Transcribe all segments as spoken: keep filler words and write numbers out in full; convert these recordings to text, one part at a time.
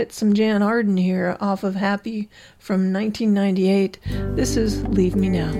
Some Jan Arden here off of Happy from nineteen ninety-eight. This is Leave Me Now.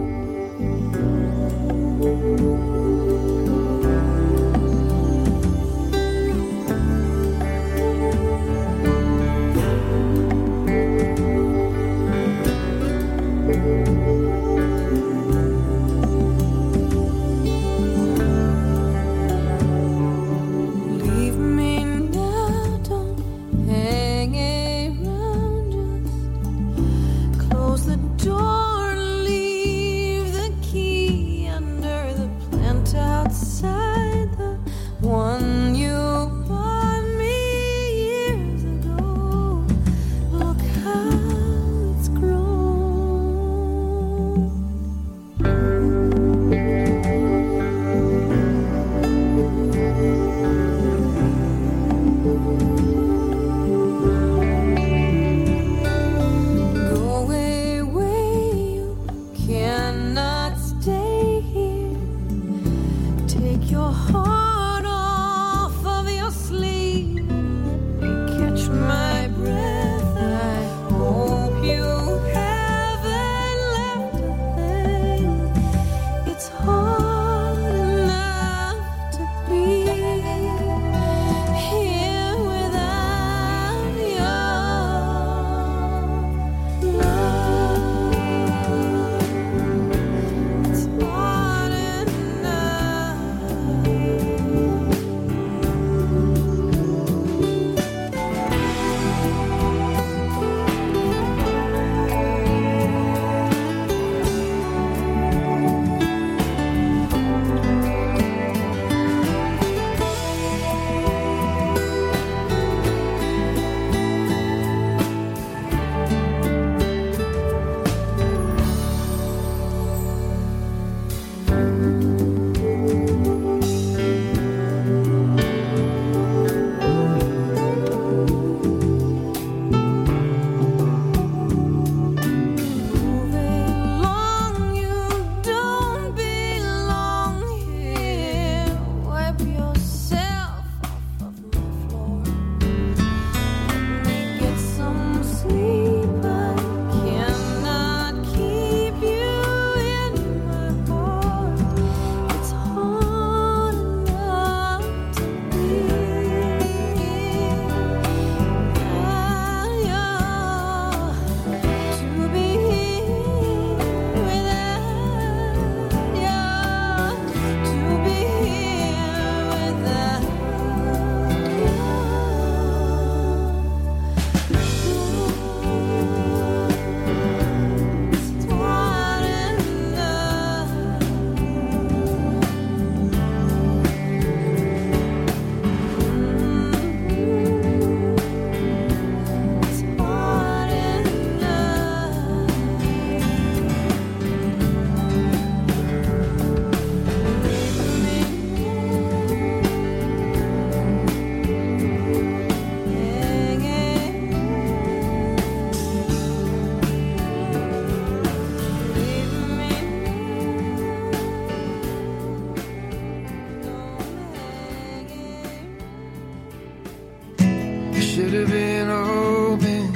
Should have been open,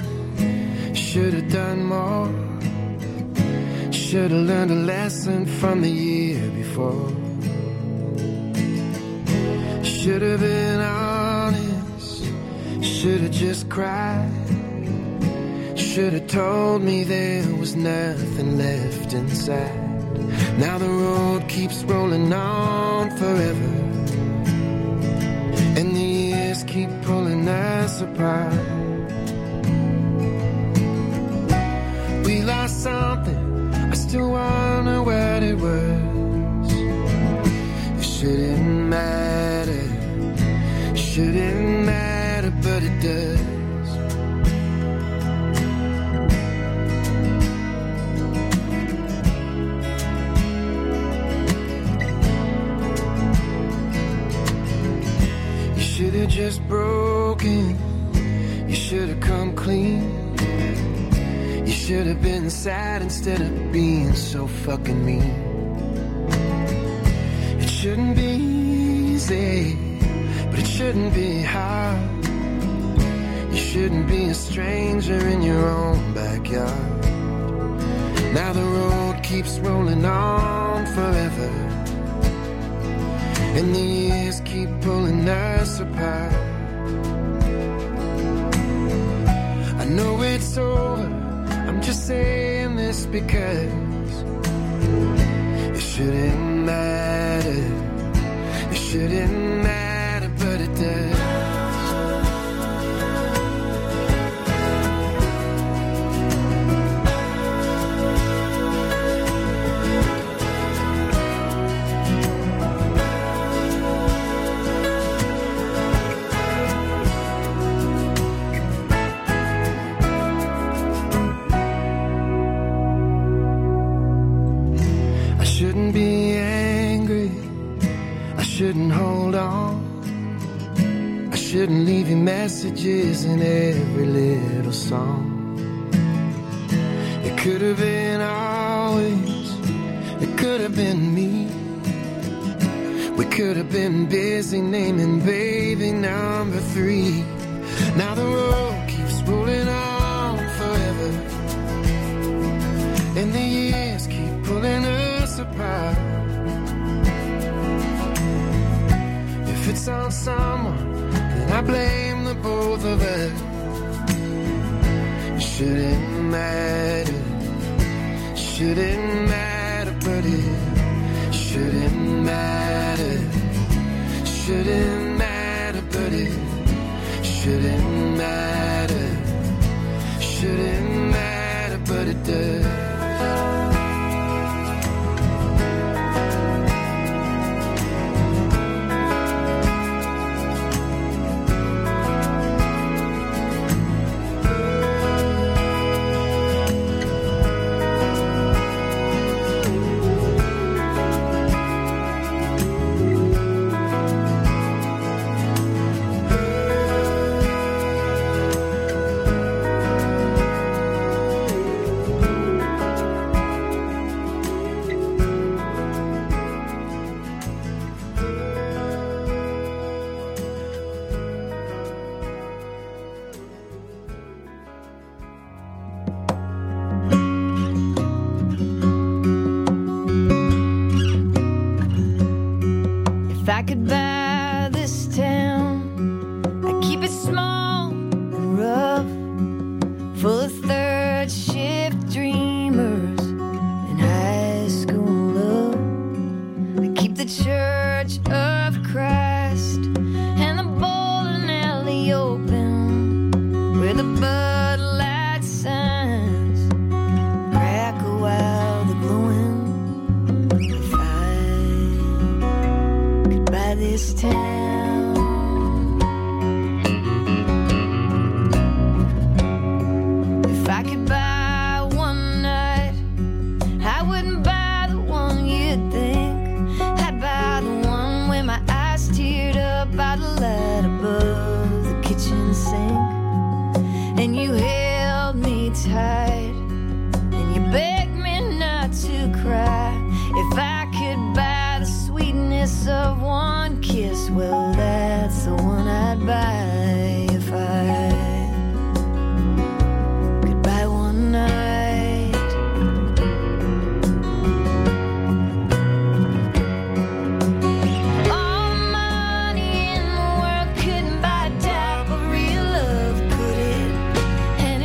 should have done more, should have learned a lesson from the year before. Should have been honest, should have just cried, should have told me there was nothing left inside. Now the road keeps rolling on forever, and the years keep pulling us apart. We lost something, I still wonder what it was. It shouldn't matter, shouldn't matter, but it does. Should have just broken, you should have come clean. You should have been sad instead of being so fucking mean. It shouldn't be easy, but it shouldn't be hard. You shouldn't be a stranger in your own backyard. Now the road keeps rolling on forever, and the years keep pulling us apart. I know it's over, I'm just saying this because it shouldn't matter. It shouldn't matter, but it does. Shouldn't hold on. I shouldn't leave you messages in every little song. It could have been always, it could have been me. We could have been busy naming baby number three. Now the road keeps rolling on forever, and the years keep pulling us apart. If it's on someone, then I blame the both of us. It shouldn't matter, shouldn't matter, but it shouldn't matter, shouldn't matter, but it shouldn't matter, shouldn't matter, but it does. And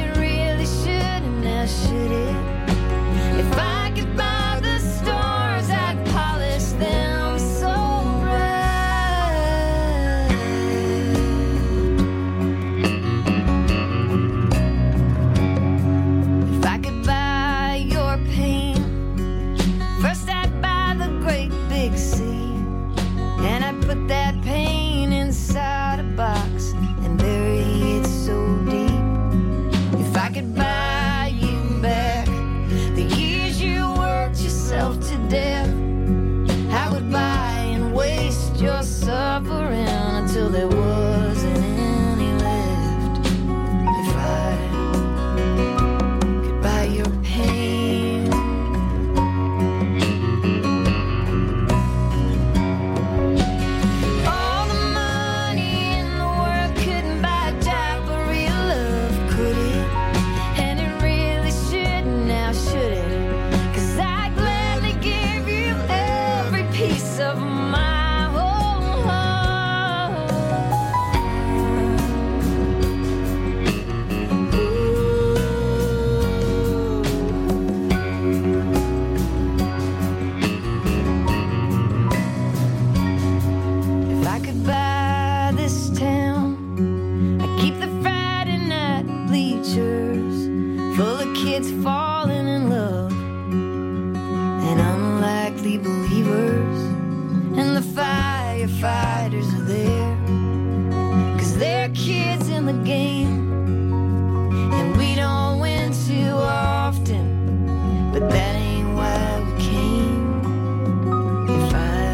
full of kids falling in love and unlikely believers, and the firefighters are there 'cause they're kids in the game, and we don't win too often, but that ain't why we came. If I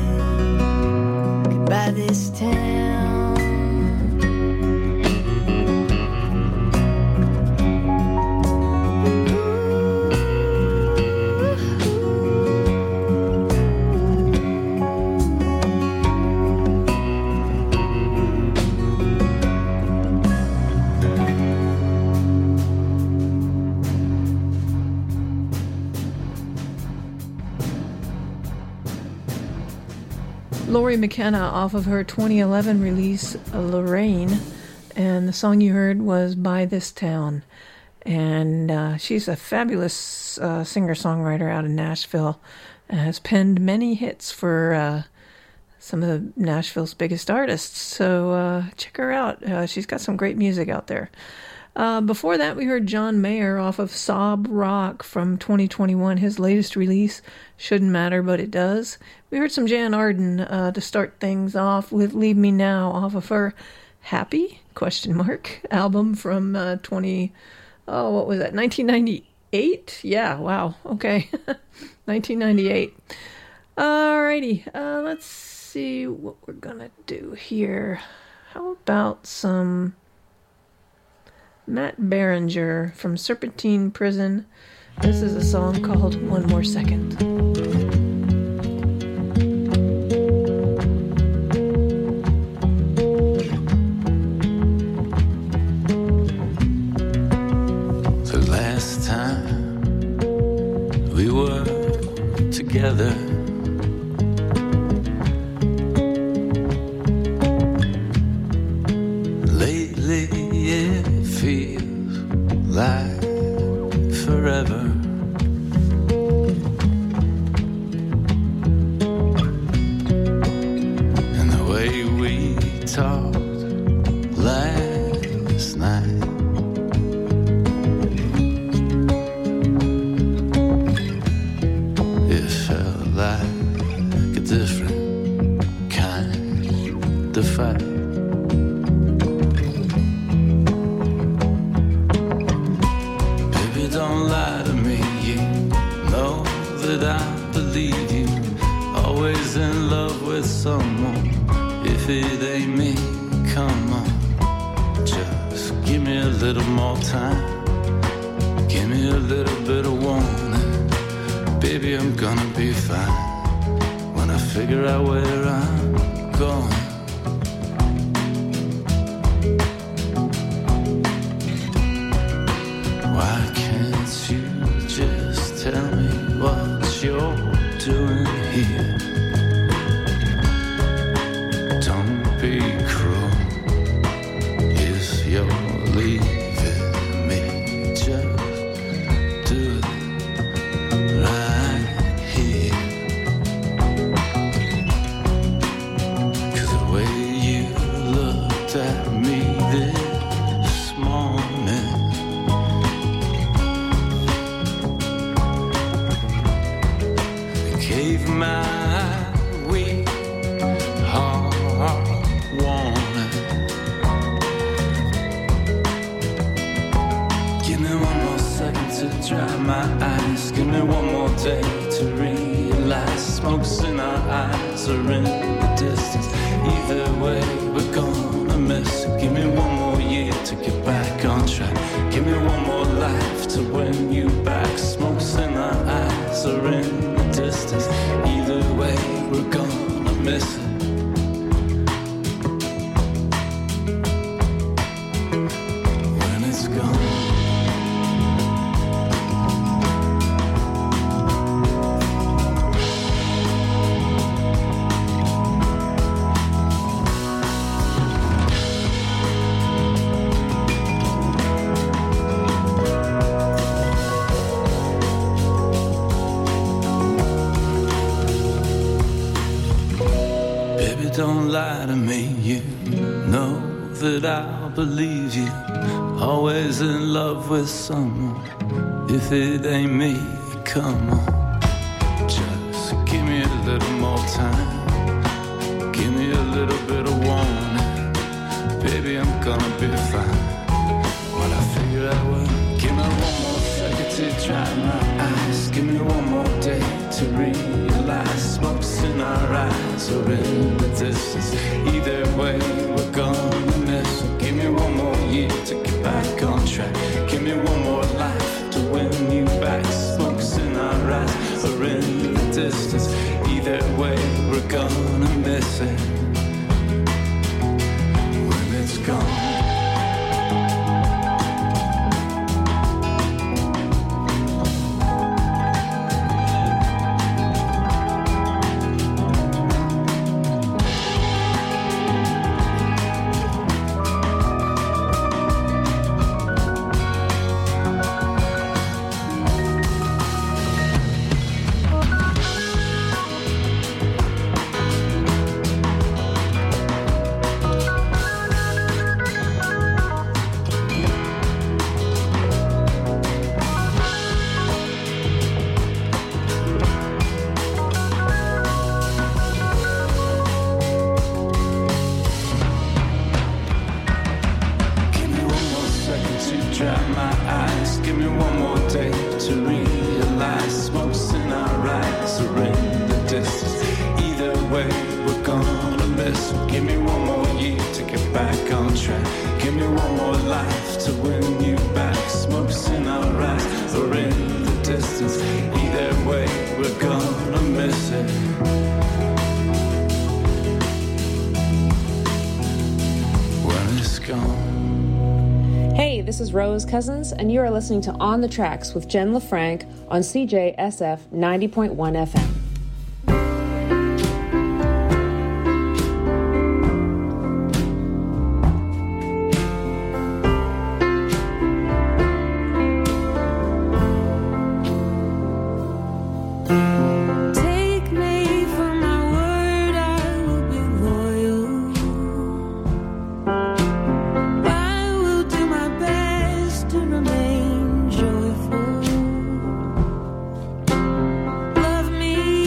could buy this town, Lori McKenna off of her twenty eleven release, Lorraine, and the song you heard was By This Town. And uh, she's a fabulous uh, singer-songwriter out of Nashville, and has penned many hits for uh, some of the Nashville's biggest artists. So uh, check her out. Uh, she's got some great music out there. Uh, before that, we heard John Mayer off of Sob Rock from twenty twenty-one, his latest release, Shouldn't Matter, But It Does. We heard some Jan Arden uh, to start things off with Leave Me Now off of her Happy, question mark, album from uh, twenty, oh, what was that, nineteen ninety-eight? Yeah, wow, okay, nineteen ninety-eight. Alrighty, uh, let's see what we're gonna do here. How about some Matt Berenger from Serpentine Prison. This is a song called One More Second. The last time we were together, lately it feels like forever. And the way we talked last night, it felt like a different kind of fight. Don't lie to me, you know that I believe you. Always in love with someone. If it ain't me, come on. Just give me a little more time. Give me a little bit of warning. Baby, I'm gonna be fine when I figure out where I'm going. Why can't you just tell me what you're doing here? Don't be cruel if you're leaving me. Just do it right here. 'Cause the way you looked at me this morning, gave my weak heart warning. Give me one more second to dry my eyes. Give me one more day to realize smoke's in our eyes or in the distance. Either way, we're gonna miss it. Give me one more year to get back on track. Give me one more life to win you back. Smoke's in our eyes or in the distance. Either way, we're gonna miss it. When it's gone. Don't lie to me, you know that I'll believe you. Always in love with someone. If it ain't me, come on. Just give me a little more time. Give me a little bit of warning. Baby, I'm gonna be fine. When I figure out what, give me one more second to dry my eyes. Give me one more day to realize smokes in our eyes or in the distance. Either way, we're gonna miss it. Give me one more year to get back on track. Give me one more life to win you back. Smokes in our eyes or in the distance. Either way, we're gonna miss it when it's gone. This is Rose Cousins, and you are listening to On the Tracks with Jen LaFranc on C J S F ninety point one F M. Remain joyful. Love me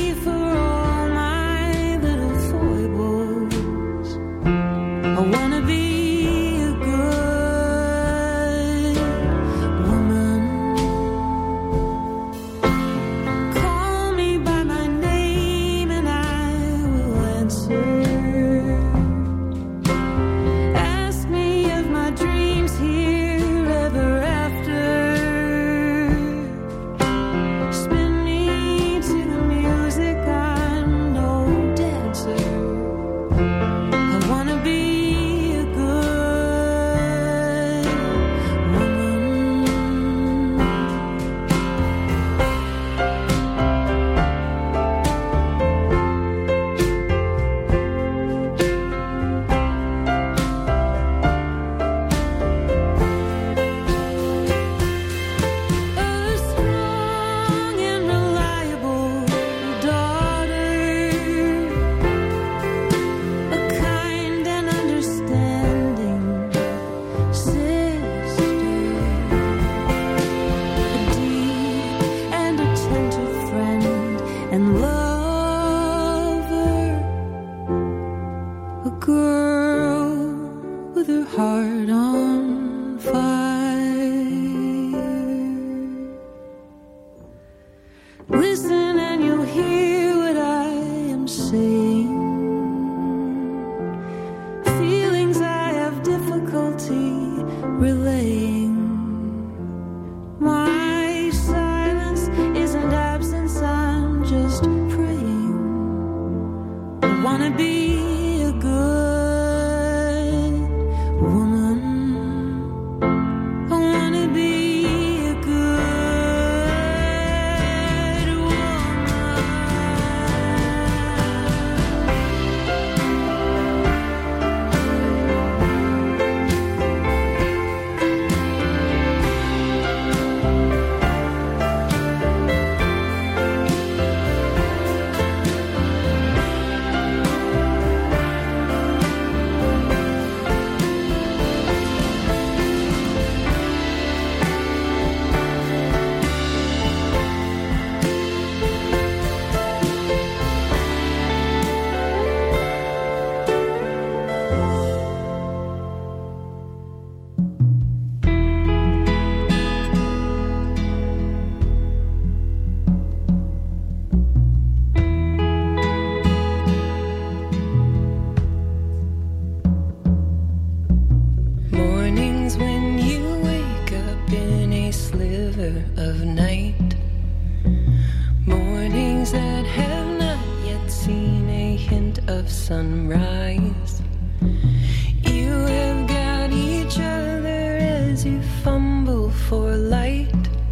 color of night. Mornings that have not yet seen a hint of sunrise. You have got each other as you fumble for light.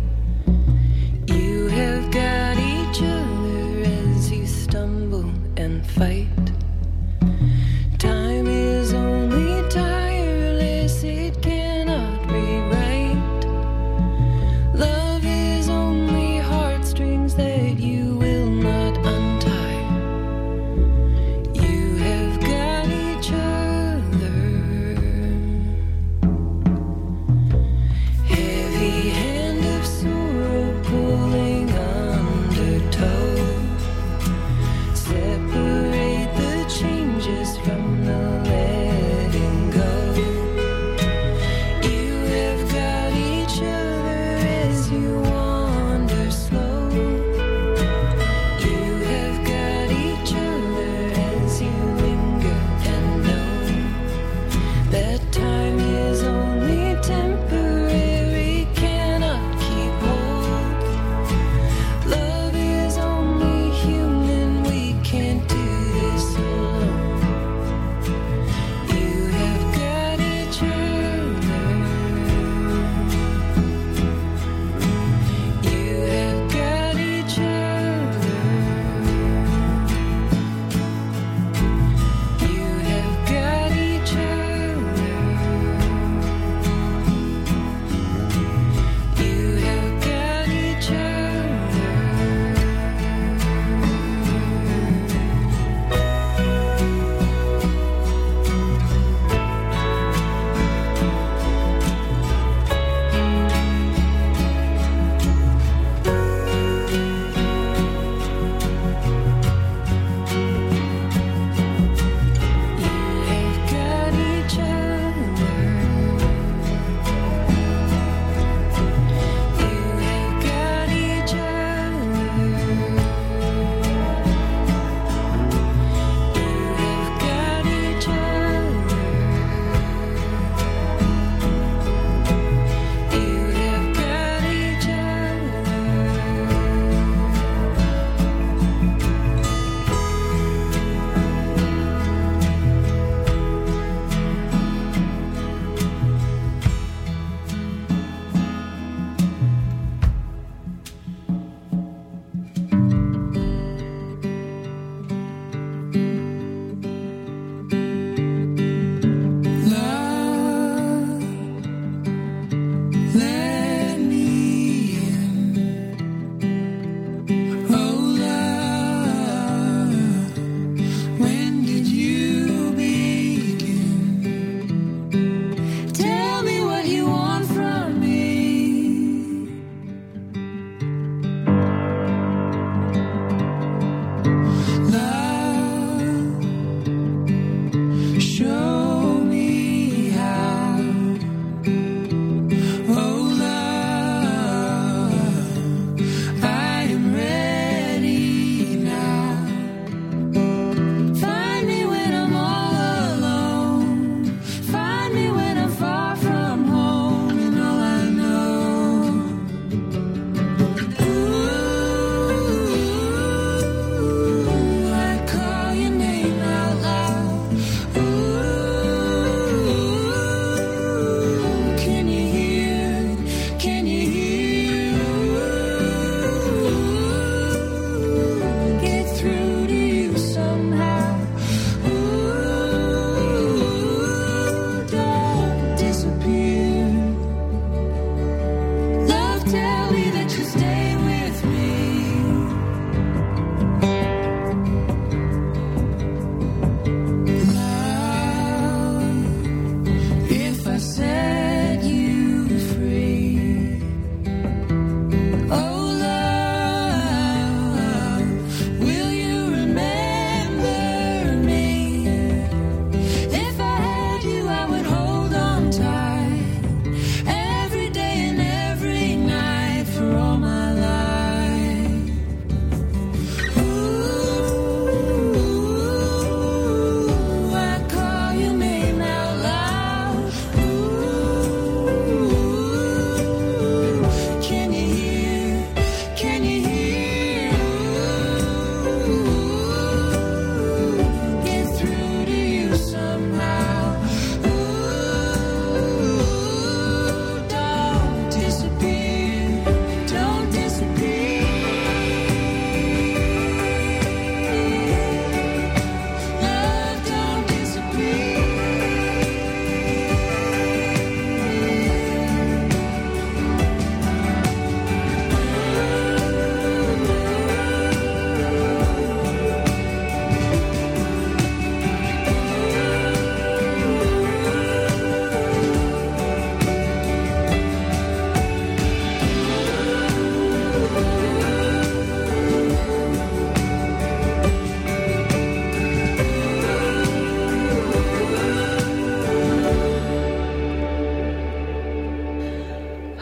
You have got each other as you stumble and fight. Time is only tireless, it cannot rewrite. Love is only heartstrings that you will not untie. You have got each other. Heavy-handed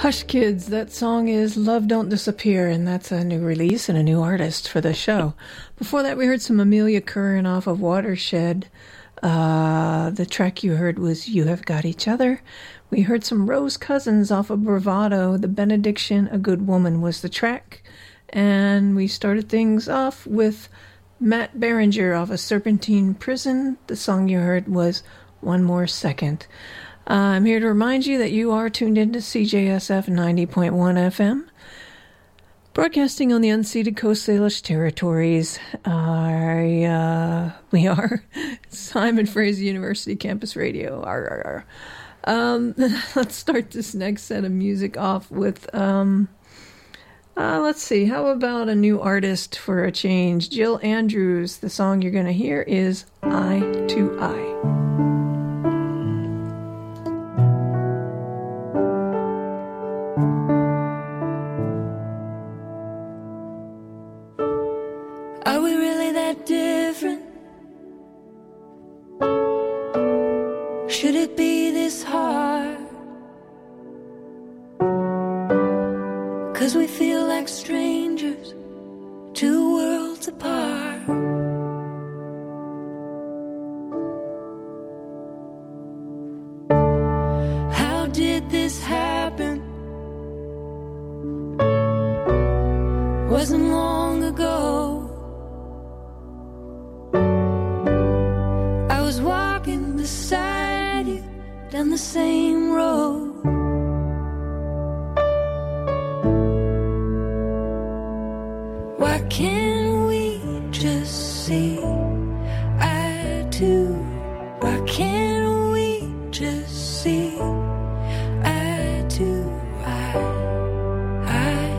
Hush Kids, that song is Love Don't Disappear, and that's a new release and a new artist for the show. Before that, we heard some Amelia Curran off of Watershed. Uh, the track you heard was You Have Got Each Other. We heard some Rose Cousins off of Bravado. The Benediction, A Good Woman was the track. And we started things off with Matt Berenger off of Serpentine Prison. The song you heard was One More Second. Uh, I'm here to remind you that you are tuned into C J S F ninety point one F M, broadcasting on the unceded Coast Salish territories. Uh, uh, we are Simon Fraser University Campus Radio. Arr, arr, arr. Um, let's start this next set of music off with, um, uh, let's see, how about a new artist for a change? Jill Andrews. The song you're going to hear is Eye to Eye. Are we really that different? Should it be this hard? 'Cause we feel like strangers, two worlds apart. How did this happen? Wasn't long ago. Walking beside you down the same road. Why can't we just see eye to? Why can't we just see eye to eye, eye,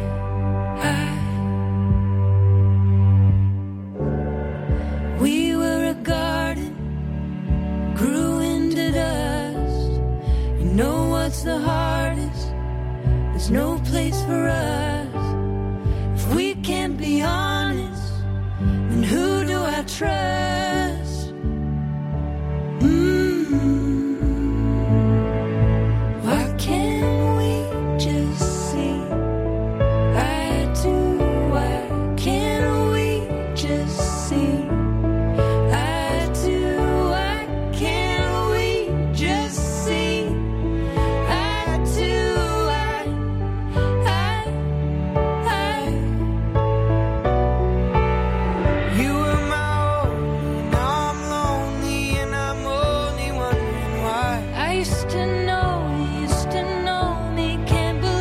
eye? We were a garden, grew into dust. You know what's the hardest? There's no place for us. If we can't be honest, then who do I trust?